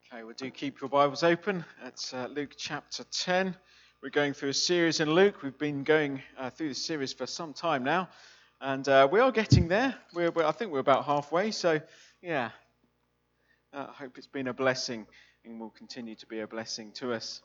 Okay, well, do keep your Bibles open. It's Luke chapter 10. We're going through a series in Luke. We've been going through this series for some time now, and we are getting there. I think we're about halfway, so yeah. I hope it's been a blessing and will continue to be a blessing to us.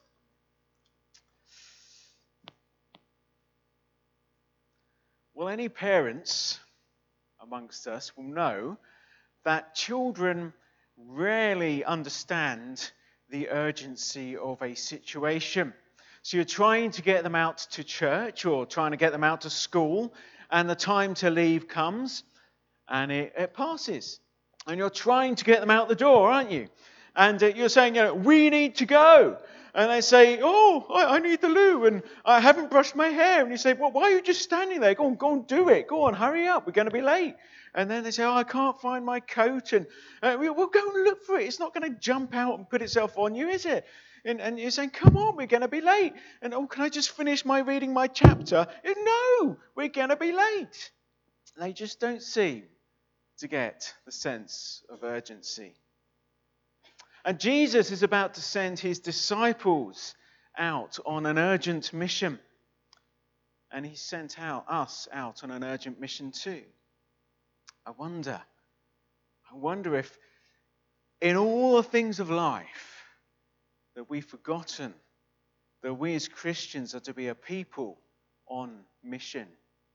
Well, any parents amongst us will know that children rarely understand the urgency of a situation. So you're trying to get them out to church or trying to get them out to school, and the time to leave comes, and it passes. And you're trying to get them out the door, aren't you? And you're saying, we need to go. And they say, I need the loo, and I haven't brushed my hair. And you say, well, why are you just standing there? Go on, do it. Go on, hurry up. We're going to be late. And then they say, I can't find my coat. And we'll go and look for it. It's not going to jump out and put itself on you, is it? And you're saying, come on, we're going to be late. And, can I just finish reading my chapter? No, we're going to be late. They just don't seem to get the sense of urgency. And Jesus is about to send his disciples out on an urgent mission. And he sent us out on an urgent mission too. I wonder if in all the things of life that we've forgotten that we as Christians are to be a people on mission.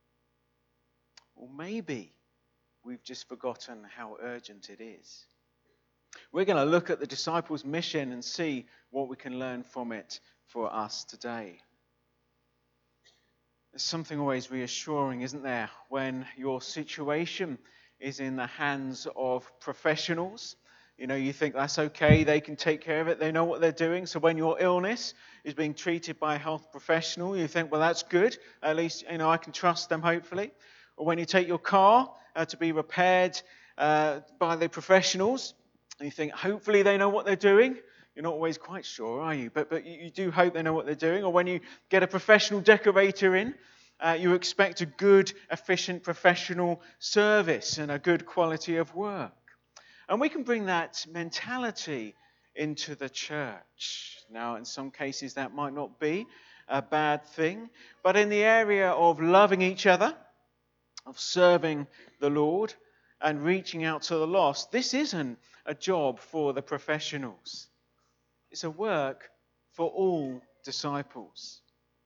Or maybe we've just forgotten how urgent it is. We're going to look at the disciples' mission and see what we can learn from it for us today. There's something always reassuring, isn't there, when your situation is in the hands of professionals. You think that's okay, they can take care of it, they know what they're doing. So when your illness is being treated by a health professional, you think, well, that's good. At least, I can trust them, hopefully. Or when you take your car to be repaired by the professionals, and you think, hopefully they know what they're doing. You're not always quite sure, are you? But you do hope they know what they're doing. Or when you get a professional decorator in, you expect a good, efficient, professional service and a good quality of work. And we can bring that mentality into the church. Now, in some cases, that might not be a bad thing. But in the area of loving each other, of serving the Lord, and reaching out to the lost, this isn't a job for the professionals. It's a work for all disciples.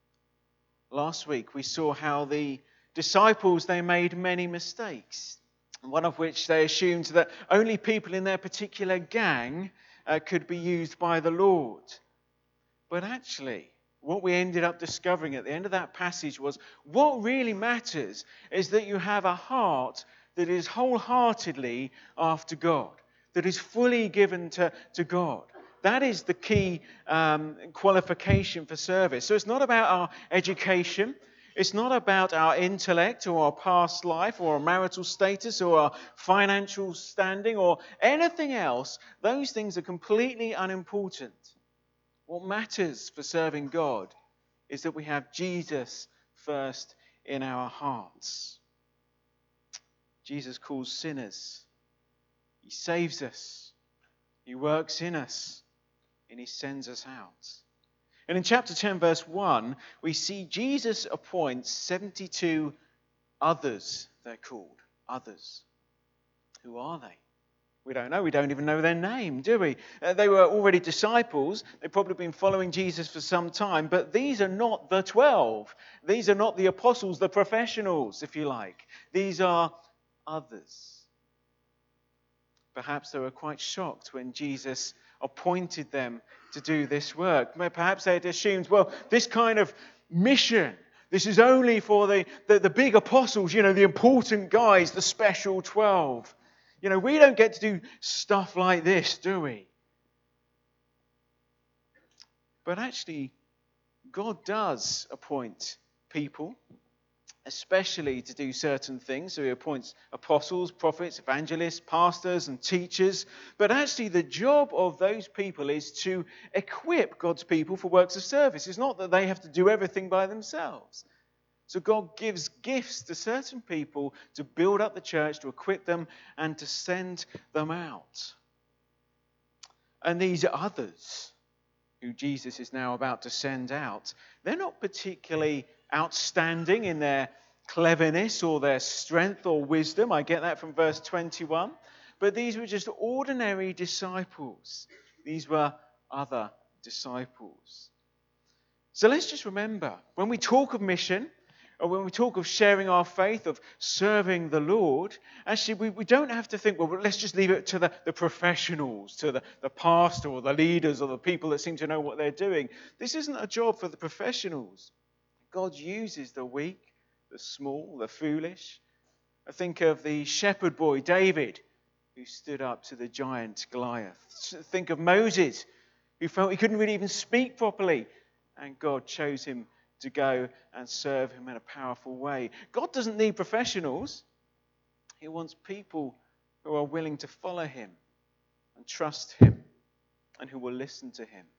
Last week we saw how the disciples, they made many mistakes. One of which they assumed that only people in their particular gang could be used by the Lord. But actually, what we ended up discovering at the end of that passage was what really matters is that you have a heart that is wholeheartedly after God, that is fully given to God. That is the key qualification for service. So it's not about our education. It's not about our intellect or our past life or our marital status or our financial standing or anything else. Those things are completely unimportant. What matters for serving God is that we have Jesus first in our hearts. Jesus calls sinners. He saves us. He works in us. And he sends us out. And in chapter 10, verse 1, we see Jesus appoints 72 others, they're called. Others. Who are they? We don't know. We don't even know their name, do we? They were already disciples. They've probably been following Jesus for some time. But these are not the 12. These are not the apostles, the professionals, if you like. These are others. Perhaps they were quite shocked when Jesus appointed them to do this work. Perhaps they had assumed, well, this kind of mission, this is only for the big apostles, the important guys, the special 12. We don't get to do stuff like this, do we? But actually, God does appoint people, especially to do certain things. So he appoints apostles, prophets, evangelists, pastors and teachers. But actually the job of those people is to equip God's people for works of service. It's not that they have to do everything by themselves. So God gives gifts to certain people to build up the church, to equip them and to send them out. And these others who Jesus is now about to send out, they're not particularly outstanding in their cleverness or their strength or wisdom. I get that from verse 21. But these were just ordinary disciples. These were other disciples. So let's just remember, when we talk of mission, or when we talk of sharing our faith, of serving the Lord, actually we don't have to think, well, let's just leave it to the professionals, to the pastor or the leaders or the people that seem to know what they're doing. This isn't a job for the professionals. God uses the weak, the small, the foolish. I think of the shepherd boy, David, who stood up to the giant Goliath. Think of Moses, who felt he couldn't really even speak properly, and God chose him to go and serve him in a powerful way. God doesn't need professionals. He wants people who are willing to follow him and trust him and who will listen to him.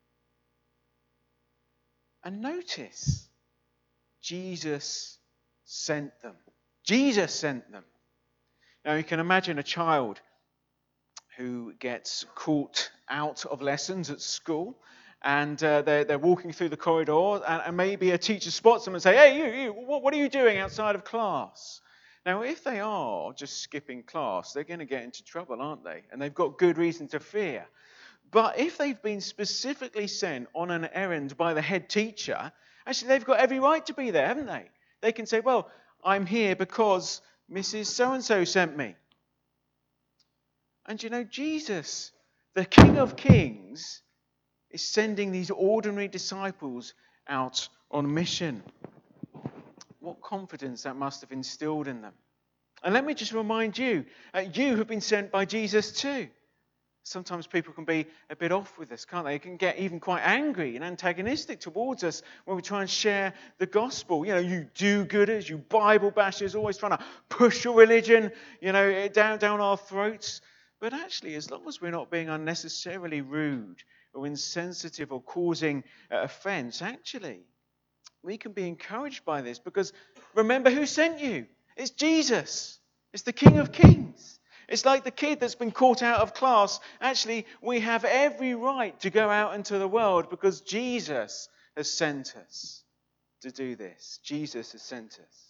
And notice, Jesus sent them. Jesus sent them. Now you can imagine a child who gets caught out of lessons at school, and they're walking through the corridor, and maybe a teacher spots them and say, "Hey, you, what are you doing outside of class?" Now, if they are just skipping class, they're going to get into trouble, aren't they? And they've got good reason to fear. But if they've been specifically sent on an errand by the head teacher, actually they've got every right to be there, haven't they? They can say, "Well, I'm here because Mrs. So-and-so sent me." And you know, Jesus, the King of Kings, is sending these ordinary disciples out on mission. What confidence that must have instilled in them. And let me just remind you, you have been sent by Jesus too. Sometimes people can be a bit off with us, can't they? They can get even quite angry and antagonistic towards us when we try and share the gospel. You know, you do-gooders, you Bible bashers, always trying to push your religion, down our throats. But actually, as long as we're not being unnecessarily rude or insensitive or causing offense, actually, we can be encouraged by this, because remember who sent you. It's Jesus. It's the King of Kings. It's like the kid that's been caught out of class. Actually, we have every right to go out into the world because Jesus has sent us to do this. Jesus has sent us.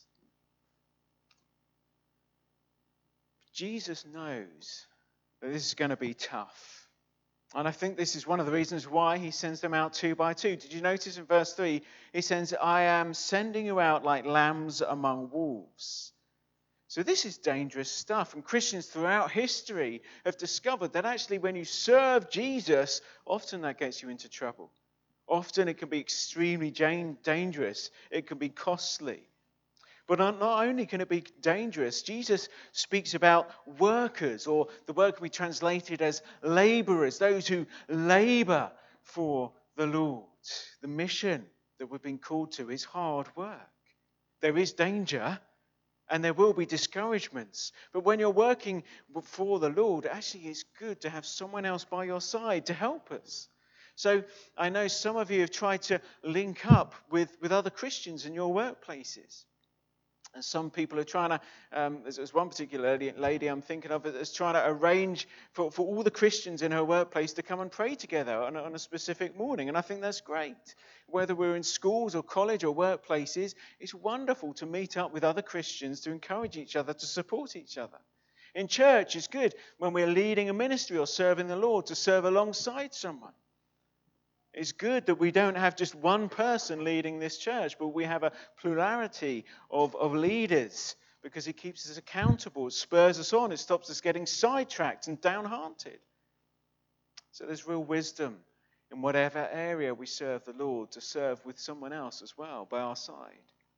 Jesus knows that this is going to be tough. And I think this is one of the reasons why he sends them out 2 by 2. Did you notice in verse 3, he says, "I am sending you out like lambs among wolves." So this is dangerous stuff. And Christians throughout history have discovered that actually when you serve Jesus, often that gets you into trouble. Often it can be extremely dangerous. It can be costly. But not only can it be dangerous, Jesus speaks about workers, or the word can be translated as laborers, those who labor for the Lord. The mission that we've been called to is hard work. There is danger and there will be discouragements. But when you're working for the Lord, actually it's good to have someone else by your side to help us. So I know some of you have tried to link up with other Christians in your workplaces. And some people are trying to, there's one particular lady I'm thinking of that's trying to arrange for all the Christians in her workplace to come and pray together on a specific morning. And I think that's great. Whether we're in schools or college or workplaces, it's wonderful to meet up with other Christians to encourage each other, to support each other. In church, it's good when we're leading a ministry or serving the Lord to serve alongside someone. It's good that we don't have just one person leading this church, but we have a plurality of leaders, because it keeps us accountable, it spurs us on, it stops us getting sidetracked and downhearted. So there's real wisdom in whatever area we serve the Lord to serve with someone else as well by our side.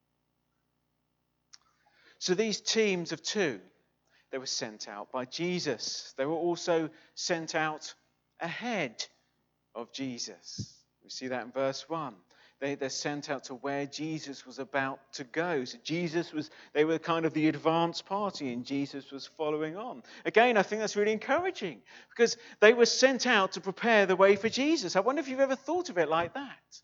So these teams of 2, they were sent out by Jesus. They were also sent out ahead of Jesus. We see that in verse 1. They're sent out to where Jesus was about to go. So they were kind of the advance party, and Jesus was following on. Again, I think that's really encouraging, because they were sent out to prepare the way for Jesus. I wonder if you've ever thought of it like that.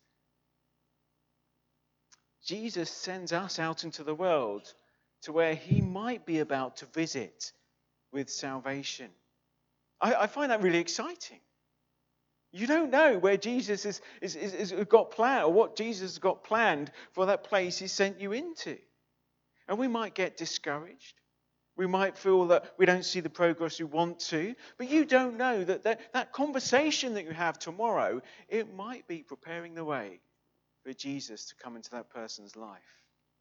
Jesus sends us out into the world to where he might be about to visit with salvation. I find that really exciting. You don't know where Jesus is got planned, or what Jesus has got planned for that place He sent you into. And we might get discouraged. We might feel that we don't see the progress we want to. But you don't know that conversation that you have tomorrow, it might be preparing the way for Jesus to come into that person's life.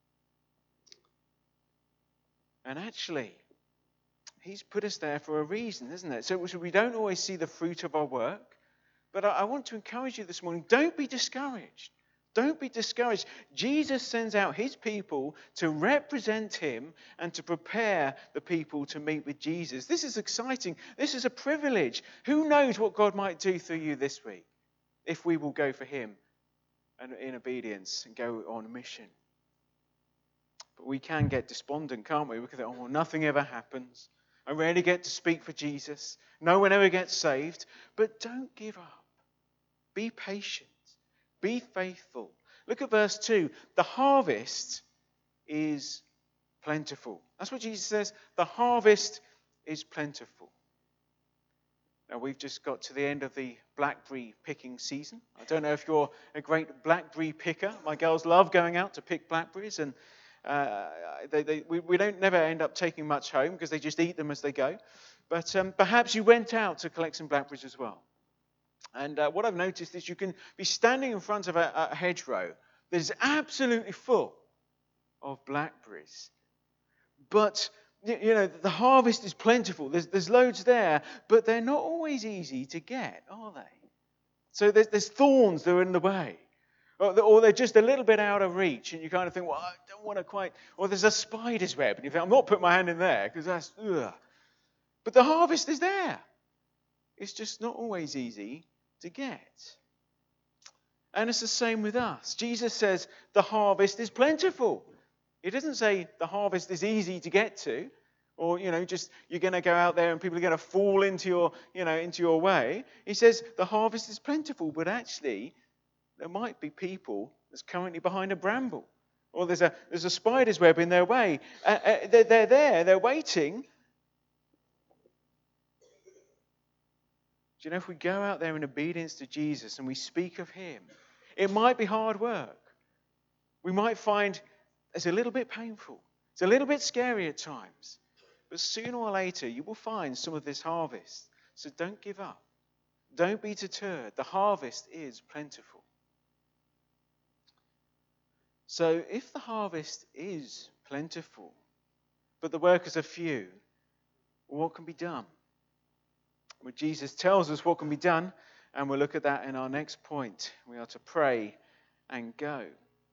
And actually, He's put us there for a reason, isn't it? So we don't always see the fruit of our work. But I want to encourage you this morning, don't be discouraged. Don't be discouraged. Jesus sends out His people to represent Him and to prepare the people to meet with Jesus. This is exciting. This is a privilege. Who knows what God might do through you this week if we will go for Him and in obedience and go on a mission. But we can get despondent, can't we? We can think, oh, nothing ever happens. I rarely get to speak for Jesus. No one ever gets saved. But don't give up. Be patient. Be faithful. Look at verse 2. The harvest is plentiful. That's what Jesus says. The harvest is plentiful. Now, we've just got to the end of the blackberry picking season. I don't know if you're a great blackberry picker. My girls love going out to pick blackberries, and we don't never end up taking much home because they just eat them as they go. But perhaps you went out to collect some blackberries as well. And what I've noticed is you can be standing in front of a hedgerow that is absolutely full of blackberries. But, the harvest is plentiful. There's loads there, but they're not always easy to get, are they? So there's thorns that are in the way. Or they're just a little bit out of reach, and you kind of think, well, I don't want to quite... Or there's a spider's web, and you think, I'm not putting my hand in there, because that's... Ugh. But the harvest is there. It's just not always easy to get. And it's the same with us. Jesus says the harvest is plentiful. He doesn't say the harvest is easy to get to, or just you're going to go out there and people are going to fall into your way. He says the harvest is plentiful, but actually there might be people that's currently behind a bramble, or there's a spider's web in their way. They're there, they're waiting. Do you know, if we go out there in obedience to Jesus and we speak of Him, it might be hard work. We might find it's a little bit painful. It's a little bit scary at times. But sooner or later, you will find some of this harvest. So don't give up. Don't be deterred. The harvest is plentiful. So if the harvest is plentiful, but the workers are few, what can be done? Well, Jesus tells us what can be done, and we'll look at that in our next point. We are to pray and go.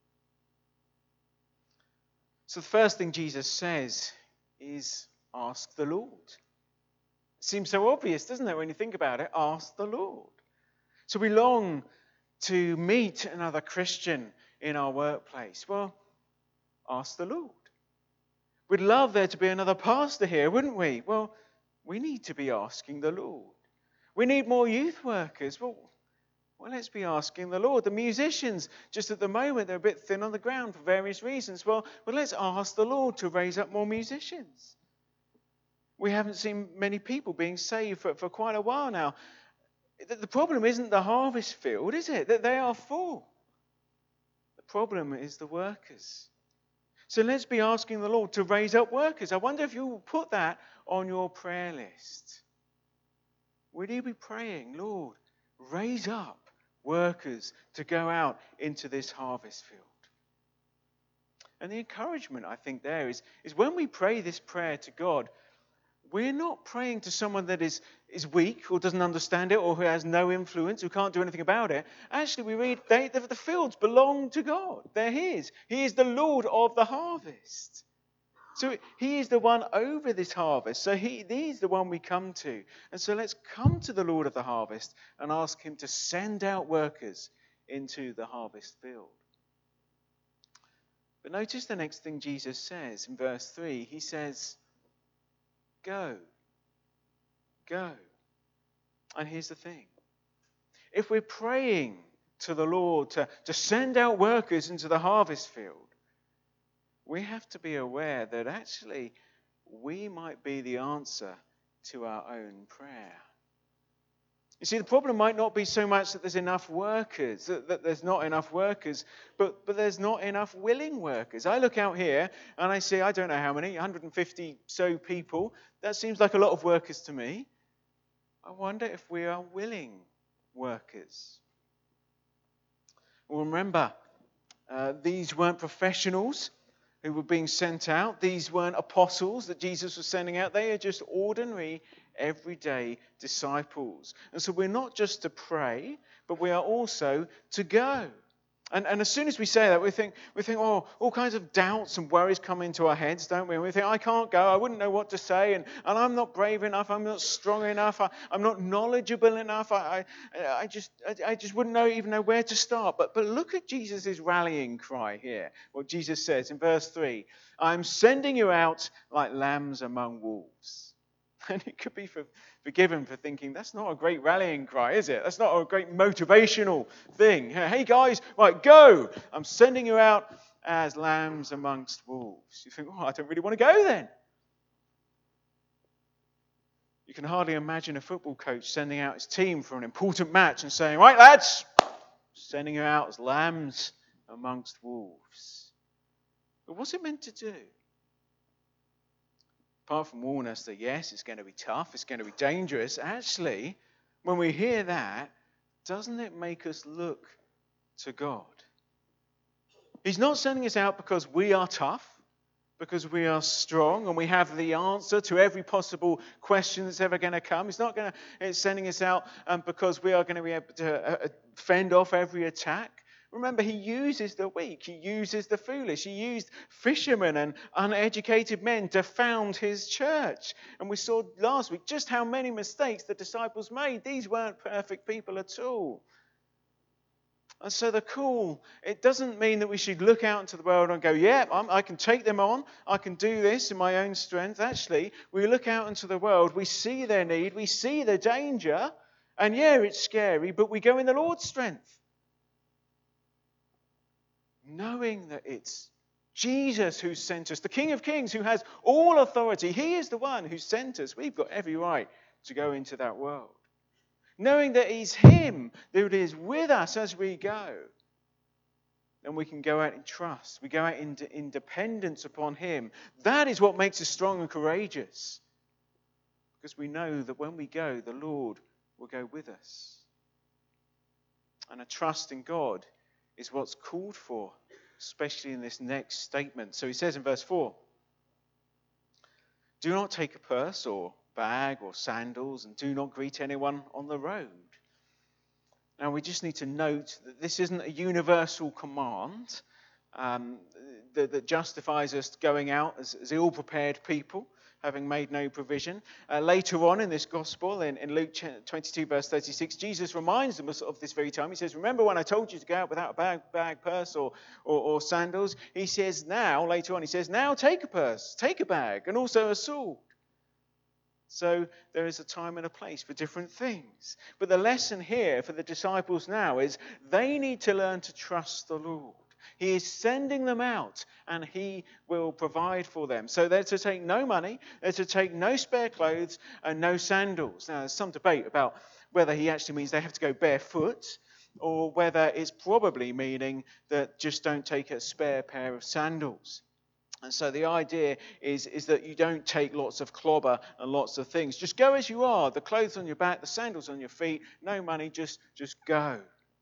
So the first thing Jesus says is ask the Lord. It seems so obvious, doesn't it, when you think about it? Ask the Lord. So we long to meet another Christian in our workplace. Well, ask the Lord. We'd love there to be another pastor here, wouldn't we? Well, we need to be asking the Lord. We need more youth workers. Well, let's be asking the Lord. The musicians, just at the moment, they're a bit thin on the ground for various reasons. Well, let's ask the Lord to raise up more musicians. We haven't seen many people being saved for quite a while now. The problem isn't the harvest field, is it? That they are full. The problem is the workers. So let's be asking the Lord to raise up workers. I wonder if you will put that on your prayer list. Will you be praying, Lord, raise up workers to go out into this harvest field? And the encouragement, I think, there is when we pray this prayer to God, we're not praying to someone that is weak or doesn't understand it or who has no influence, who can't do anything about it. Actually, we read the fields belong to God. They're His. He is the Lord of the harvest. So He is the one over this harvest. So He's the one we come to. And so let's come to the Lord of the harvest and ask Him to send out workers into the harvest field. But notice the next thing Jesus says in verse 3. He says, go. Go. And here's the thing. If we're praying to the Lord to send out workers into the harvest field, we have to be aware that actually we might be the answer to our own prayer. You see, the problem might not be so much that there's enough workers, that there's not enough workers, but there's not enough willing workers. I look out here and I see, I don't know how many, 150 so people. That seems like a lot of workers to me. I wonder if we are willing workers. Well, remember, these weren't professionals who were being sent out. These weren't apostles that Jesus was sending out. They are just ordinary, everyday disciples. And so we're not just to pray, but we are also to go. And as soon as we say that, we think, oh, all kinds of doubts and worries come into our heads, don't we? And we think, I can't go, I wouldn't know what to say, and I'm not brave enough, I'm not strong enough, I'm not knowledgeable enough, I just wouldn't even know where to start. But look at Jesus' rallying cry here, what Jesus says in verse 3, I'm sending you out like lambs among wolves. And it could be forgiven for thinking, that's not a great rallying cry, is it? That's not a great motivational thing. Hey guys, right, go! I'm sending you out as lambs amongst wolves. You think, oh, I don't really want to go then. You can hardly imagine a football coach sending out his team for an important match and saying, right lads, sending you out as lambs amongst wolves. But what's it meant to do? Apart from warning us that, yes, it's going to be tough, it's going to be dangerous, actually, when we hear that, doesn't it make us look to God? He's not sending us out because we are tough, because we are strong, and we have the answer to every possible question that's ever going to come. It's sending us out because we are going to be able to fend off every attack. Remember, he uses the weak, he uses the foolish, he used fishermen and uneducated men to found his church. And we saw last week just how many mistakes the disciples made. These weren't perfect people at all. And so the call, it doesn't mean that we should look out into the world and go, yeah, I can take them on, I can do this in my own strength. Actually, we look out into the world, we see their need, we see the danger, and yeah, it's scary, but we go in the Lord's strength. Knowing that it's Jesus who sent us, the King of Kings who has all authority. He is the one who sent us. We've got every right to go into that world. Knowing that it's him that is with us as we go. Then we can go out in trust. We go out in dependence upon him. That is what makes us strong and courageous. Because we know that when we go, the Lord will go with us. And a trust in God is what's called for, especially in this next statement. So he says in verse 4, do not take a purse or bag or sandals, and do not greet anyone on the road. Now we just need to note that this isn't a universal command that justifies us going out as ill-prepared people, having made no provision. Later on in this gospel, in Luke 22, verse 36, Jesus reminds them of this very time. He says, remember when I told you to go out without a bag, purse, or sandals? He says now, later on, he says, now take a purse, take a bag, and also a sword. So there is a time and a place for different things. But the lesson here for the disciples now is they need to learn to trust the Lord. He is sending them out and he will provide for them. So they're to take no money, they're to take no spare clothes and no sandals. Now there's some debate about whether he actually means they have to go barefoot or whether it's probably meaning that just don't take a spare pair of sandals. And so the idea is that you don't take lots of clobber and lots of things. Just go as you are. The clothes on your back, the sandals on your feet, no money, just go.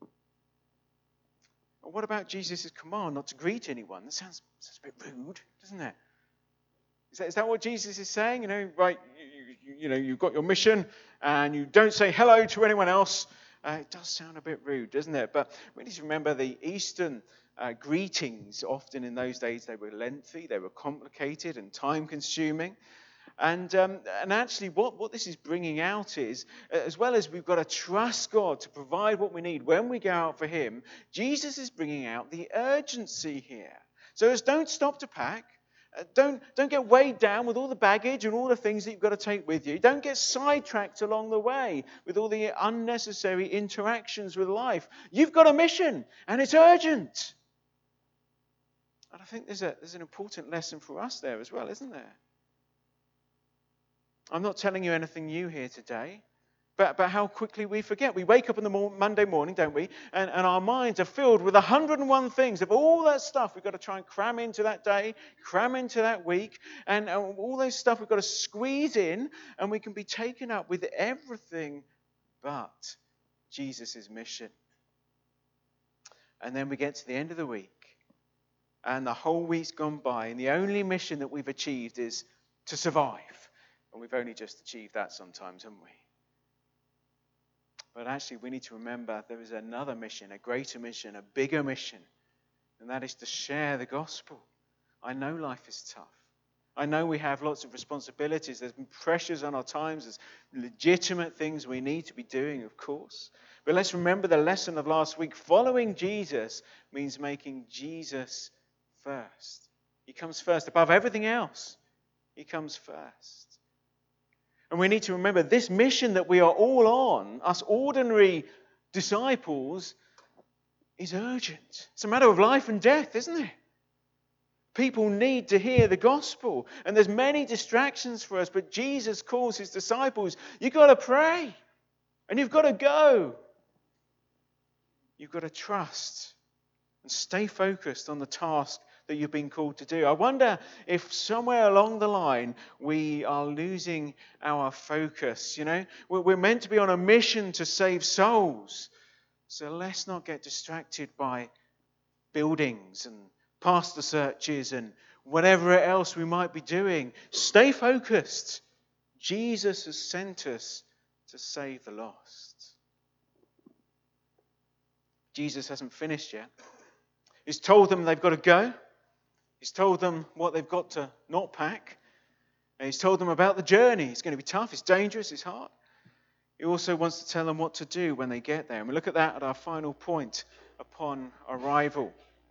And what about Jesus' command not to greet anyone? That sounds a bit rude, doesn't it? Is that what Jesus is saying? Right, you've got your mission and you don't say hello to anyone else. It does sound a bit rude, doesn't it? But we need to remember the Eastern greetings. Often in those days they were lengthy, they were complicated and time-consuming. And actually what this is bringing out is, as well as we've got to trust God to provide what we need when we go out for him, Jesus is bringing out the urgency here. So don't stop to pack. Don't get weighed down with all the baggage and all the things that you've got to take with you. Don't get sidetracked along the way with all the unnecessary interactions with life. You've got a mission and it's urgent. And I think there's an important lesson for us there as well, isn't there? I'm not telling you anything new here today. But how quickly we forget. We wake up in the Monday morning, don't we? And our minds are filled with 101 things of all that stuff we've got to try and cram into that day, cram into that week, and all those stuff we've got to squeeze in, and we can be taken up with everything but Jesus' mission. And then we get to the end of the week, and the whole week's gone by, and the only mission that we've achieved is to survive. And we've only just achieved that sometimes, haven't we? But actually, we need to remember there is another mission, a greater mission, a bigger mission, and that is to share the gospel. I know life is tough. I know we have lots of responsibilities. There's pressures on our times. There's legitimate things we need to be doing, of course. But let's remember the lesson of last week. Following Jesus means making Jesus first. He comes first. Above everything else, he comes first. And we need to remember this mission that we are all on, us ordinary disciples, is urgent. It's a matter of life and death, isn't it? People need to hear the gospel. And there's many distractions for us, but Jesus calls his disciples, you've got to pray. And you've got to go. You've got to trust and stay focused on the task that you've been called to do. I wonder if somewhere along the line we are losing our focus. You know, we're meant to be on a mission to save souls. So let's not get distracted by buildings and pastor searches and whatever else we might be doing. Stay focused. Jesus has sent us to save the lost. Jesus hasn't finished yet. He's told them they've got to go. He's told them what they've got to not pack. And he's told them about the journey. It's going to be tough, it's dangerous, it's hard. He also wants to tell them what to do when they get there. And we look at that at our final point upon arrival.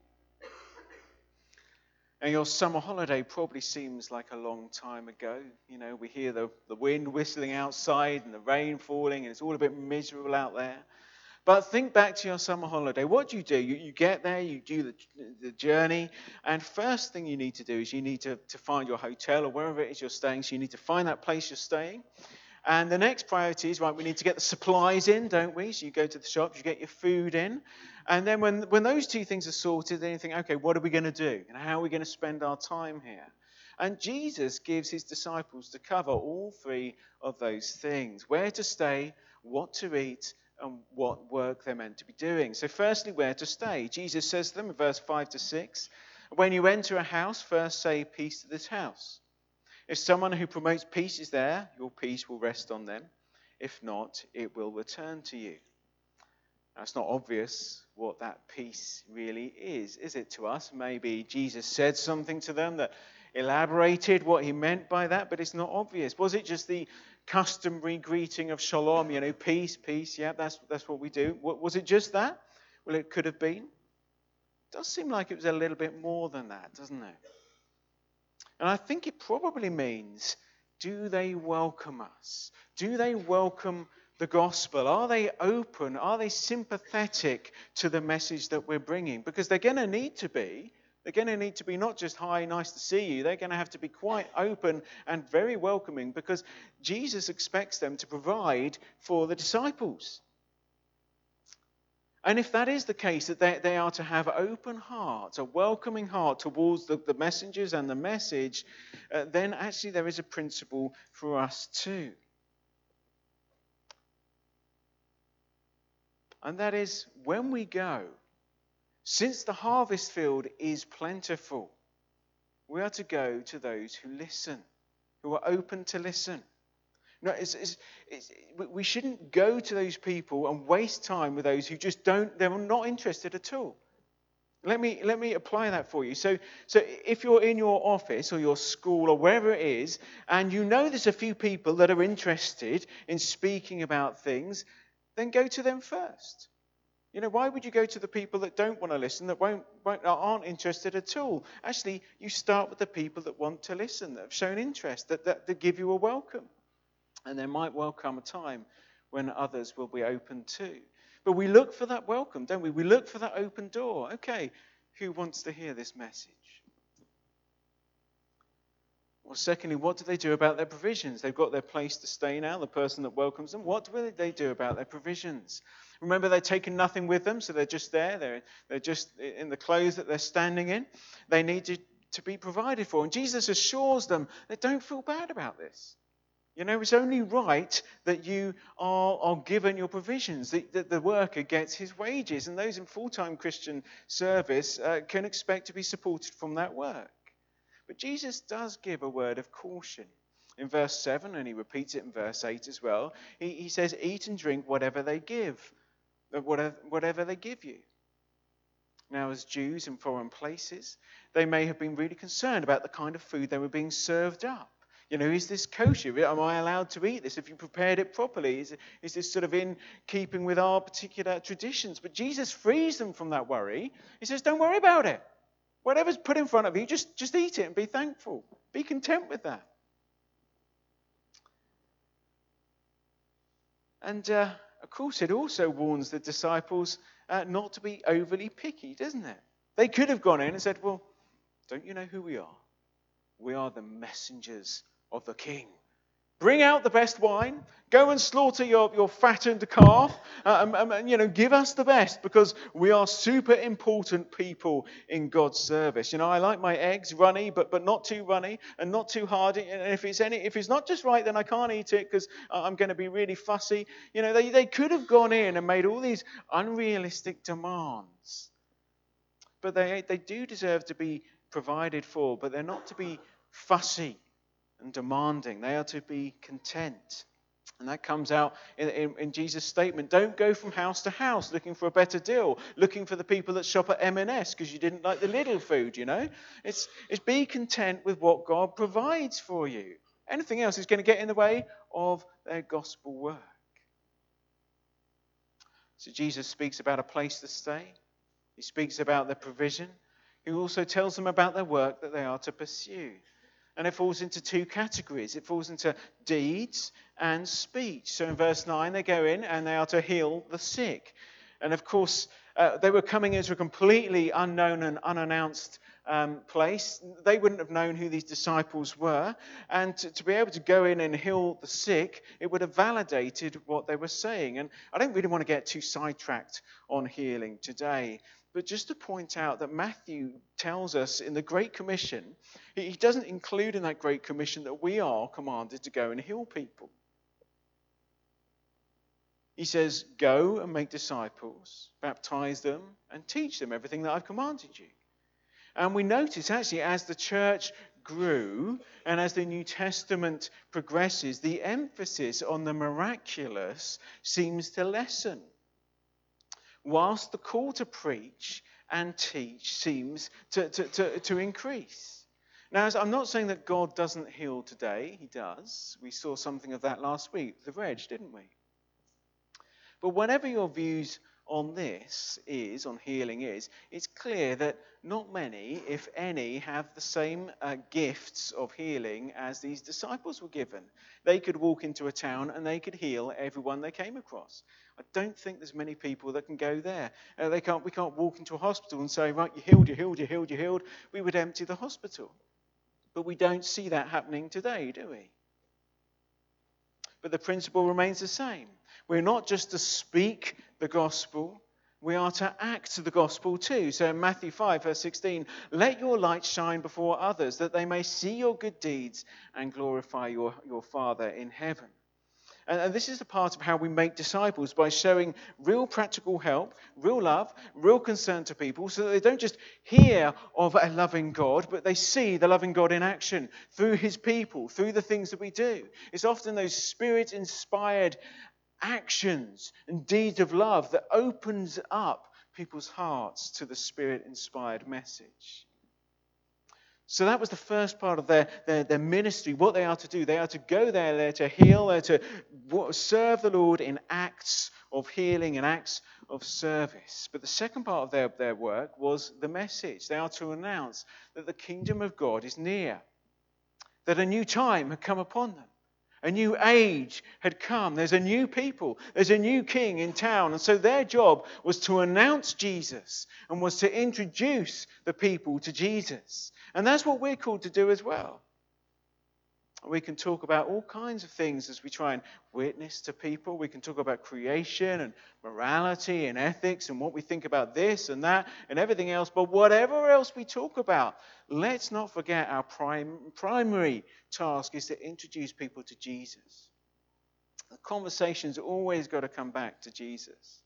And your summer holiday probably seems like a long time ago. You know, we hear the wind whistling outside and the rain falling and it's all a bit miserable out there. But think back to your summer holiday. What do? You get there, you do the journey, and first thing you need to do is you need to find your hotel or wherever it is you're staying. So you need to find that place you're staying. And the next priority is, right, we need to get the supplies in, don't we? So you go to the shops, you get your food in. And then when those two things are sorted, then you think, okay, what are we going to do? And how are we going to spend our time here? And Jesus gives his disciples to cover all three of those things. Where to stay, what to eat, and what work they're meant to be doing. So firstly, where to stay. Jesus says to them in verse 5 to 6, when you enter a house, first say peace to this house. If someone who promotes peace is there, your peace will rest on them. If not, it will return to you. Now, it's not obvious what that peace really is it to us? Maybe Jesus said something to them that elaborated what he meant by that, but it's not obvious. Was it just the customary greeting of shalom, you know, peace, peace, yeah, that's what we do. Was it just that? Well, it could have been. It does seem like it was a little bit more than that, doesn't it? And I think it probably means, do they welcome us? Do they welcome the gospel? Are they open? Are they sympathetic to the message that we're bringing? Because they're going to need to be. They're going to need to be not just, hi, nice to see you. They're going to have to be quite open and very welcoming because Jesus expects them to provide for the disciples. And if that is the case, that they are to have open hearts, a welcoming heart towards the messengers and the message, then actually there is a principle for us too. And that is, when we go, since the harvest field is plentiful, we are to go to those who listen, who are open to listen. No, we shouldn't go to those people and waste time with those who just they're not interested at all. Let me apply that for you. So if you're in your office or your school or wherever it is, and you know there's a few people that are interested in speaking about things, then go to them first. You know, why would you go to the people that don't want to listen, that aren't interested at all? Actually, you start with the people that want to listen, that have shown interest, that give you a welcome. And there might well come a time when others will be open too. But we look for that welcome, don't we? We look for that open door. Okay, who wants to hear this message? Well, secondly, what do they do about their provisions? They've got their place to stay now, the person that welcomes them. What do they do about their provisions? Remember, they've taken nothing with them, so they're just there. They're just in the clothes that they're standing in. They need to be provided for. And Jesus assures them that don't feel bad about this. It's only right that you are given your provisions, that the worker gets his wages. And those in full-time Christian service can expect to be supported from that work. But Jesus does give a word of caution. In verse 7, and he repeats it in verse 8 as well, he says, eat and drink whatever they give you. Now, as Jews in foreign places, they may have been really concerned about the kind of food they were being served up. Is this kosher? Am I allowed to eat this? Have you prepared it properly? Is this sort of in keeping with our particular traditions? But Jesus frees them from that worry. He says, don't worry about it. Whatever's put in front of you, just eat it and be thankful. Be content with that. And, of course, it also warns the disciples not to be overly picky, doesn't it? They could have gone in and said, well, don't you know who we are? We are the messengers of the King. Bring out the best wine. Go and slaughter your fattened calf. Give us the best because we are super important people in God's service. I like my eggs runny, but not too runny and not too hard. And if it's not just right, then I can't eat it because I'm going to be really fussy. They could have gone in and made all these unrealistic demands. But they do deserve to be provided for, but they're not to be fussy and demanding. They are to be content. And that comes out in Jesus' statement. Don't go from house to house looking for a better deal, looking for the people that shop at M&S because you didn't like the Lidl food, It's be content with what God provides for you. Anything else is going to get in the way of their gospel work. So Jesus speaks about a place to stay. He speaks about their provision. He also tells them about their work that they are to pursue. And it falls into two categories. It falls into deeds and speech. So in verse 9, they go in and they are to heal the sick. And of course, they were coming into a completely unknown and unannounced place. They wouldn't have known who these disciples were. And to be able to go in and heal the sick, it would have validated what they were saying. And I don't really want to get too sidetracked on healing today. But just to point out that Matthew tells us in the Great Commission, he doesn't include in that Great Commission that we are commanded to go and heal people. He says, go and make disciples, baptize them, and teach them everything that I've commanded you. And we notice actually as the church grew and as the New Testament progresses, the emphasis on the miraculous seems to lessen, whilst the call to preach and teach seems to increase. Now, I'm not saying that God doesn't heal today. He does. We saw something of that last week, the Reg, didn't we? But whatever your views on this is, on healing is, it's clear that not many, if any, have the same gifts of healing as these disciples were given. They could walk into a town and they could heal everyone they came across. I don't think there's many people that can go there. We can't walk into a hospital and say, right, you healed. We would empty the hospital. But we don't see that happening today, do we? But the principle remains the same. We're not just to speak the gospel, we are to act the gospel too. So in Matthew 5, verse 16, let your light shine before others, that they may see your good deeds and glorify your Father in heaven. And this is the part of how we make disciples, by showing real practical help, real love, real concern to people, so that they don't just hear of a loving God, but they see the loving God in action through his people, through the things that we do. It's often those Spirit-inspired actions and deeds of love that opens up people's hearts to the Spirit-inspired message. So that was the first part of their ministry, what they are to do. They are to go there, they're to heal, they're to serve the Lord in acts of healing and acts of service. But the second part of their work was the message. They are to announce that the kingdom of God is near, that a new time had come upon them. A new age had come. There's a new people. There's a new king in town. And so their job was to announce Jesus and was to introduce the people to Jesus. And that's what we're called to do as well. We can talk about all kinds of things as we try and witness to people. We can talk about creation and morality and ethics and what we think about this and that and everything else. But whatever else we talk about, let's not forget our primary task is to introduce people to Jesus. The conversation's always got to come back to Jesus.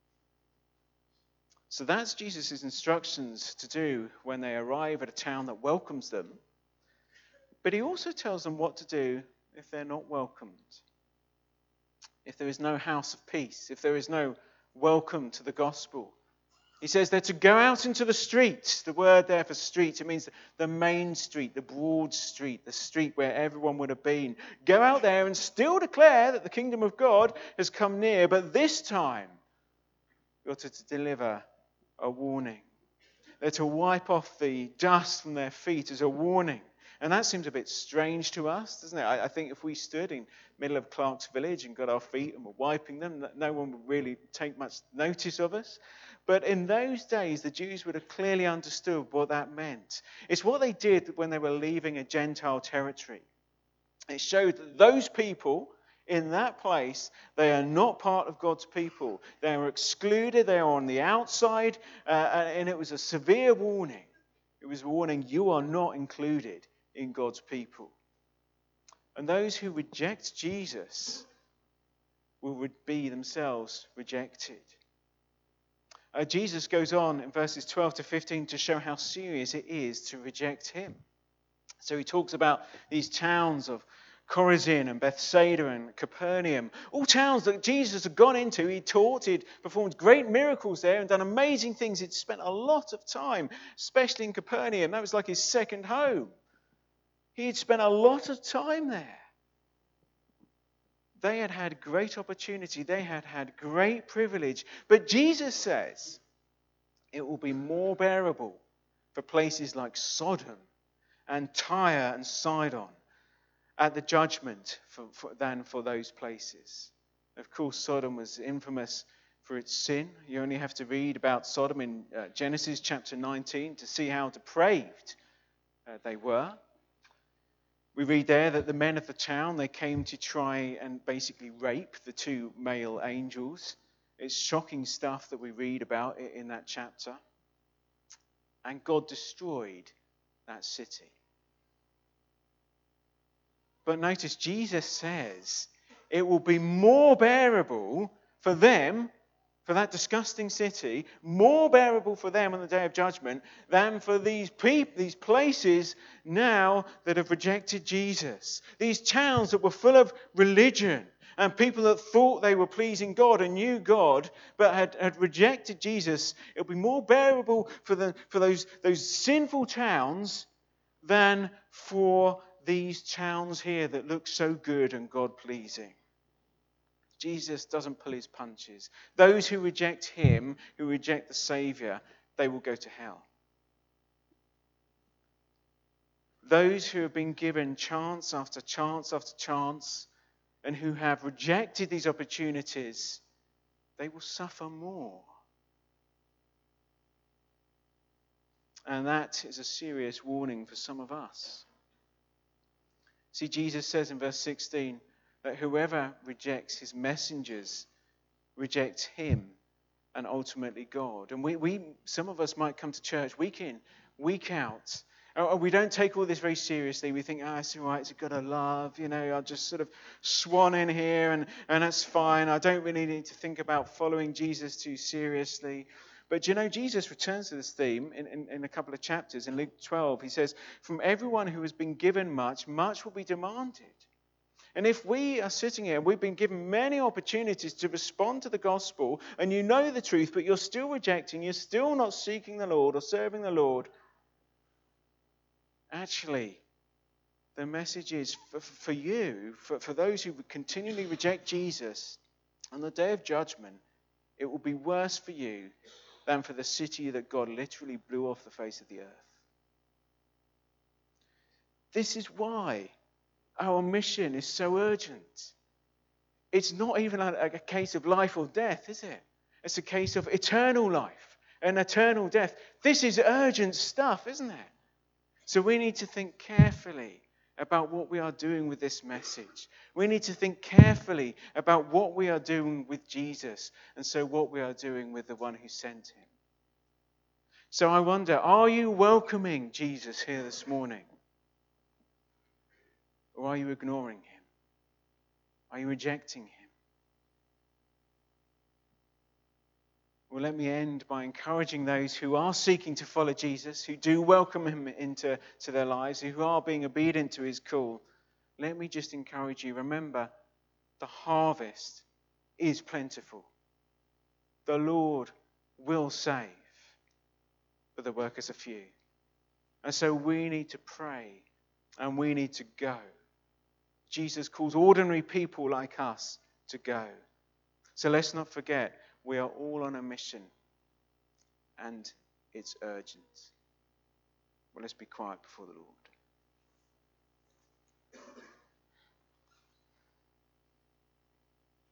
So that's Jesus' instructions to do when they arrive at a town that welcomes them. But he also tells them what to do if they're not welcomed. If there is no house of peace, if there is no welcome to the gospel. He says they're to go out into the streets. The word there for street, it means the main street, the broad street, the street where everyone would have been. Go out there and still declare that the kingdom of God has come near, but this time you're to deliver a warning. They're to wipe off the dust from their feet as a warning. And that seems a bit strange to us, doesn't it? I think if we stood in the middle of Clark's Village and got our feet and were wiping them, no one would really take much notice of us. But in those days, the Jews would have clearly understood what that meant. It's what they did when they were leaving a Gentile territory. It showed that those people in that place, they are not part of God's people. They are excluded, they are on the outside, and it was a severe warning. It was a warning, you are not included in God's people. And those who reject Jesus will be themselves rejected. Jesus goes on in verses 12 to 15 to show how serious it is to reject him. So he talks about these towns of Chorazin and Bethsaida and Capernaum, all towns that Jesus had gone into. He taught, he'd performed great miracles there and done amazing things. He'd spent a lot of time, especially in Capernaum. That was like his second home. He'd spent a lot of time there. They had had great opportunity. They had had great privilege. But Jesus says it will be more bearable for places like Sodom and Tyre and Sidon at the judgment than for those places. Of course, Sodom was infamous for its sin. You only have to read about Sodom in Genesis chapter 19 to see how depraved they were. We read there that the men of the town, they came to try and basically rape the two male angels. It's shocking stuff that we read about in that chapter. And God destroyed that city. But notice Jesus says it will be more bearable for them, for that disgusting city, more bearable for them on the day of judgment than for these places now that have rejected Jesus. These towns that were full of religion and people that thought they were pleasing God and knew God but had rejected Jesus. It will be more bearable for those sinful towns than for these towns here that look so good and God-pleasing. Jesus doesn't pull his punches. Those who reject him, who reject the Saviour, they will go to hell. Those who have been given chance after chance after chance and who have rejected these opportunities, they will suffer more. And that is a serious warning for some of us. See, Jesus says in verse 16, that whoever rejects his messengers rejects him and ultimately God. And we some of us might come to church week in, week out. We don't take all this very seriously. We think, it's all right, it's a God of love. I'll just sort of swan in here and that's fine. I don't really need to think about following Jesus too seriously. But Jesus returns to this theme in a couple of chapters. In Luke 12, he says, from everyone who has been given much, much will be demanded. And if we are sitting here and we've been given many opportunities to respond to the gospel and you know the truth, but you're still rejecting, you're still not seeking the Lord or serving the Lord, actually, the message is for you, for those who continually reject Jesus, on the day of judgment, it will be worse for you than for the city that God literally blew off the face of the earth. This is why our mission is so urgent. It's not even a case of life or death, is it? It's a case of eternal life and eternal death. This is urgent stuff, isn't it? So we need to think carefully about what we are doing with this message. We need to think carefully about what we are doing with Jesus, and so what we are doing with the one who sent him. So I wonder, are you welcoming Jesus here this morning? Or are you ignoring him? Are you rejecting him? Well, let me end by encouraging those who are seeking to follow Jesus, who do welcome him into their lives, who are being obedient to his call. Let me just encourage you. Remember, the harvest is plentiful. The Lord will save, but the workers are few. And so we need to pray and we need to go. Jesus calls ordinary people like us to go. So let's not forget, we are all on a mission and it's urgent. Well, let's be quiet before the Lord.